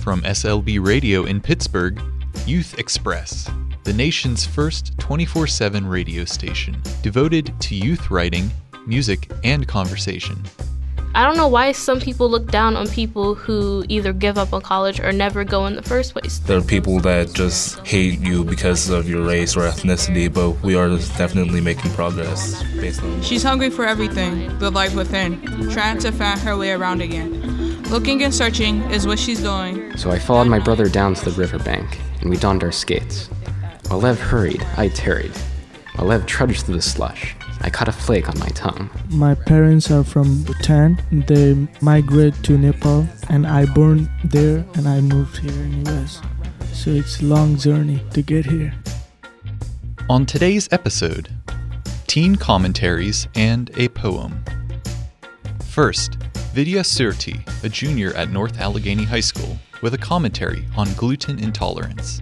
From SLB Radio in Pittsburgh, Youth Express, the nation's first 24/7 radio station devoted to youth writing, music, and conversation. I don't know why some people look down on people who either give up on college or never go in the first place. There are people that just hate you because of your race or ethnicity, but we are definitely making progress based on... She's hungry for everything, the life within, trying to find her way around again. Looking and searching is what she's doing. So I followed my brother down to the riverbank, and we donned our skates. While Lev hurried, I tarried. While Lev trudged through the slush, I caught a flake on my tongue. My parents are from Bhutan. They migrated to Nepal, and I born there, and I moved here in US. So it's a long journey to get here. On today's episode, teen commentaries and a poem. First, Vidya Surti, a junior at North Allegheny High School, with a commentary on gluten intolerance.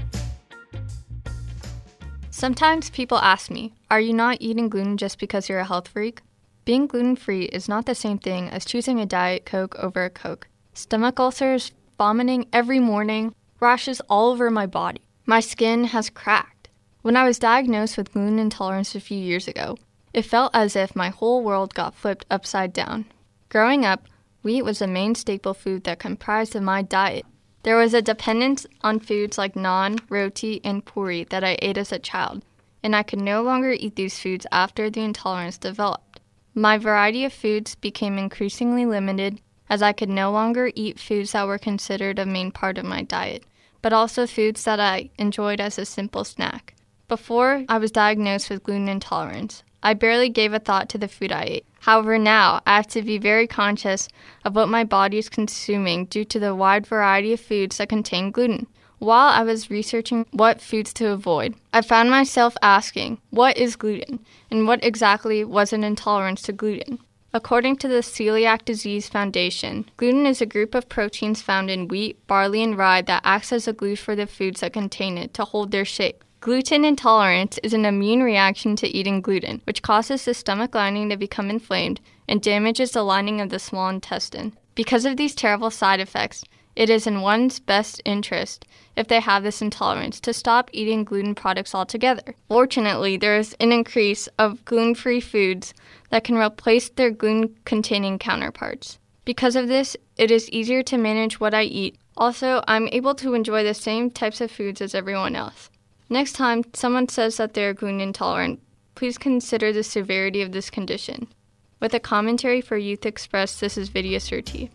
Sometimes people ask me, are you not eating gluten just because you're a health freak? Being gluten-free is not the same thing as choosing a Diet Coke over a Coke. Stomach ulcers, vomiting every morning, rashes all over my body. My skin has cracked. When I was diagnosed with gluten intolerance a few years ago, it felt as if my whole world got flipped upside down. Growing up, wheat was the main staple food that comprised of my diet. There was a dependence on foods like naan, roti, and puri that I ate as a child, and I could no longer eat these foods after the intolerance developed. My variety of foods became increasingly limited as I could no longer eat foods that were considered a main part of my diet, but also foods that I enjoyed as a simple snack. Before I was diagnosed with gluten intolerance, I barely gave a thought to the food I ate. However, now I have to be very conscious of what my body is consuming due to the wide variety of foods that contain gluten. While I was researching what foods to avoid, I found myself asking, what is gluten, and what exactly was an intolerance to gluten? According to the Celiac Disease Foundation, gluten is a group of proteins found in wheat, barley, and rye that acts as a glue for the foods that contain it to hold their shape. Gluten intolerance is an immune reaction to eating gluten, which causes the stomach lining to become inflamed and damages the lining of the small intestine. Because of these terrible side effects, it is in one's best interest, if they have this intolerance, to stop eating gluten products altogether. Fortunately, there is an increase of gluten-free foods that can replace their gluten-containing counterparts. Because of this, it is easier to manage what I eat. Also, I'm able to enjoy the same types of foods as everyone else. Next time someone says that they're gluten intolerant, please consider the severity of this condition. With a commentary for Youth Express, this is Vidya Surti.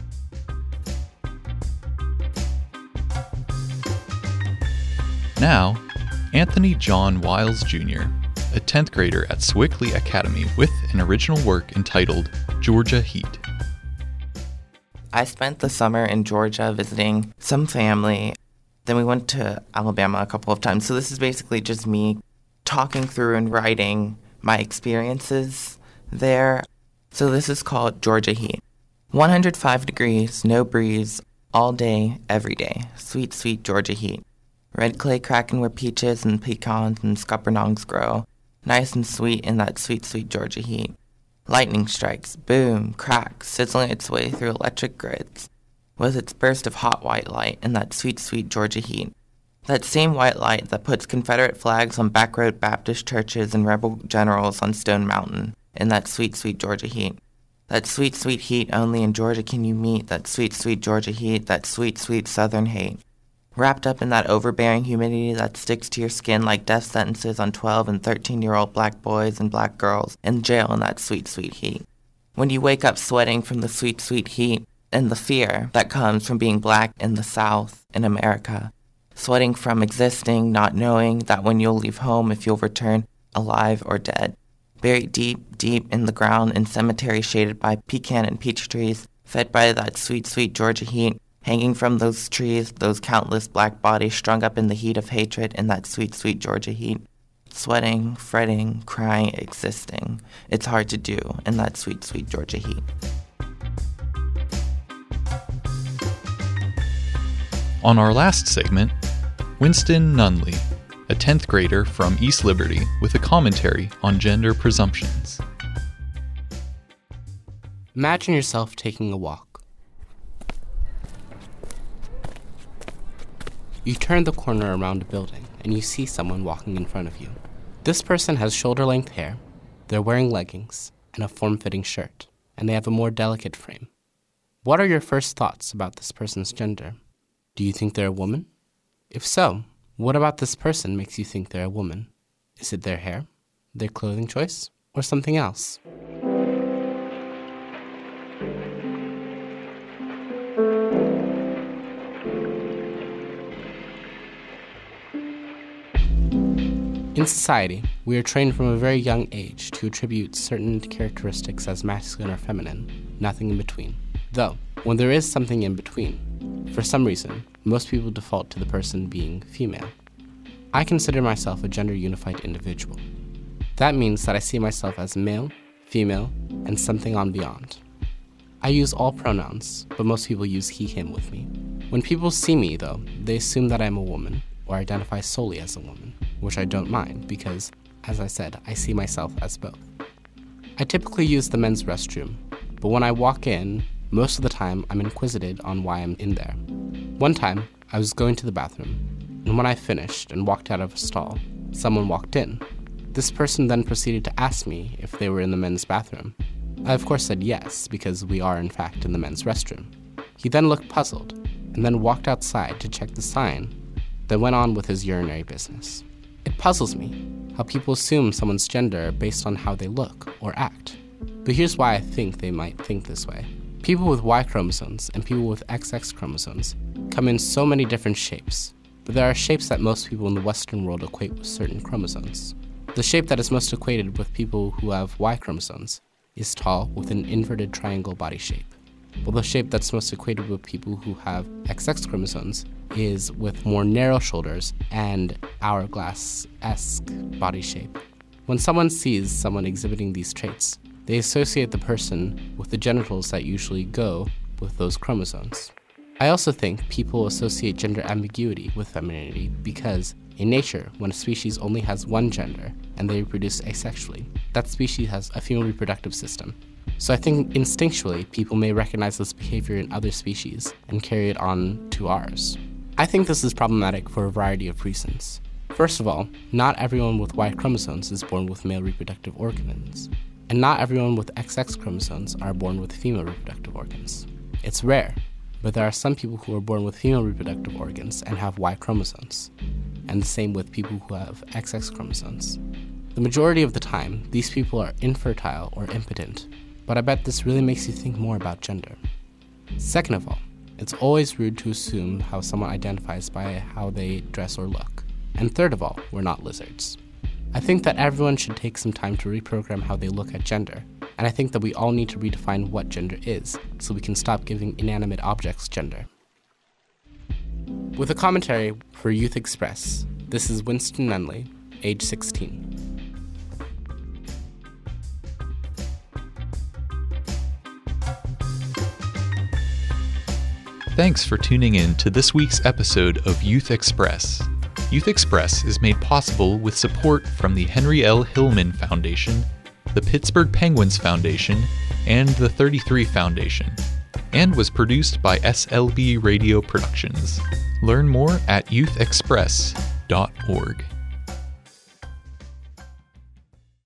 Now, Anthony John Wiles Jr., a 10th grader at Swickley Academy with an original work entitled Georgia Heat. I spent the summer in Georgia visiting some family. Then we went to Alabama a couple of times. So this is basically just me talking through and writing my experiences there. So this is called Georgia Heat. 105 degrees, no breeze, all day, every day. Sweet, sweet Georgia heat. Red clay cracking where peaches and pecans and scuppernongs grow. Nice and sweet in that sweet, sweet Georgia heat. Lightning strikes, boom, crack, sizzling its way through electric grids. With its burst of hot white light in that sweet, sweet Georgia heat. That same white light that puts Confederate flags on backroad Baptist churches and rebel generals on Stone Mountain in that sweet, sweet Georgia heat. That sweet, sweet heat only in Georgia can you meet, that sweet, sweet Georgia heat, that sweet, sweet Southern hate. Wrapped up in that overbearing humidity that sticks to your skin like death sentences on 12 and 13-year-old black boys and black girls in jail in that sweet, sweet heat. When you wake up sweating from the sweet, sweet heat, and the fear that comes from being black in the South, in America. Sweating from existing, not knowing that when you'll leave home if you'll return alive or dead. Buried deep, deep in the ground in cemeteries shaded by pecan and peach trees, fed by that sweet, sweet Georgia heat, hanging from those trees, those countless black bodies strung up in the heat of hatred in that sweet, sweet Georgia heat. Sweating, fretting, crying, existing. It's hard to do in that sweet, sweet Georgia heat. On our last segment, Winston Nunley, a 10th grader from East Liberty with a commentary on gender presumptions. Imagine yourself taking a walk. You turn the corner around a building, and you see someone walking in front of you. This person has shoulder-length hair, they're wearing leggings, and a form-fitting shirt, and they have a more delicate frame. What are your first thoughts about this person's gender? Do you think they're a woman? If so, what about this person makes you think they're a woman? Is it their hair, their clothing choice, or something else? In society, we are trained from a very young age to attribute certain characteristics as masculine or feminine, nothing in between. Though, when there is something in between, for some reason, most people default to the person being female. I consider myself a gender-unified individual. That means that I see myself as male, female, and something on beyond. I use all pronouns, but most people use he, him with me. When people see me, though, they assume that I'm a woman, or identify solely as a woman, which I don't mind because, as I said, I see myself as both. I typically use the men's restroom, but when I walk in, most of the time I'm inquisitive on why I'm in there. One time, I was going to the bathroom, and when I finished and walked out of a stall, someone walked in. This person then proceeded to ask me if they were in the men's bathroom. I of course said yes, because we are in fact in the men's restroom. He then looked puzzled, and then walked outside to check the sign, then went on with his urinary business. It puzzles me how people assume someone's gender based on how they look or act. But here's why I think they might think this way. People with Y chromosomes and people with XX chromosomes come in so many different shapes, but there are shapes that most people in the Western world equate with certain chromosomes. The shape that is most equated with people who have Y chromosomes is tall with an inverted triangle body shape, while the shape that's most equated with people who have XX chromosomes is with more narrow shoulders and hourglass-esque body shape. When someone sees someone exhibiting these traits, they associate the person with the genitals that usually go with those chromosomes. I also think people associate gender ambiguity with femininity because, in nature, when a species only has one gender and they reproduce asexually, that species has a female reproductive system. So I think instinctually people may recognize this behavior in other species and carry it on to ours. I think this is problematic for a variety of reasons. First of all, not everyone with Y chromosomes is born with male reproductive organs, and not everyone with XX chromosomes are born with female reproductive organs. It's rare, but there are some people who are born with female reproductive organs and have Y chromosomes, and the same with people who have XX chromosomes. The majority of the time, these people are infertile or impotent, but I bet this really makes you think more about gender. Second of all, it's always rude to assume how someone identifies by how they dress or look. And third of all, we're not lizards. I think that everyone should take some time to reprogram how they look at gender, and I think that we all need to redefine what gender is, so we can stop giving inanimate objects gender. With a commentary for Youth Express, this is Winston Nunley, age 16. Thanks for tuning in to this week's episode of Youth Express. Youth Express is made possible with support from the Henry L. Hillman Foundation, the Pittsburgh Penguins Foundation, and the 33 Foundation, and was produced by SLB Radio Productions. Learn more at youthexpress.org.